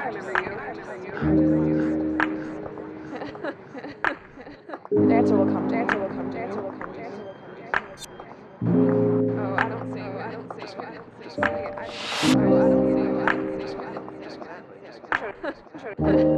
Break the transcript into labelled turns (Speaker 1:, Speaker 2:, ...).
Speaker 1: The answer will come. The answer will come. The answer will come. The answer will come. The answer will come. Oh, I don't sing. I don't sing. I don't sing. Oh, I don't sing. I don't sing. I don't sing.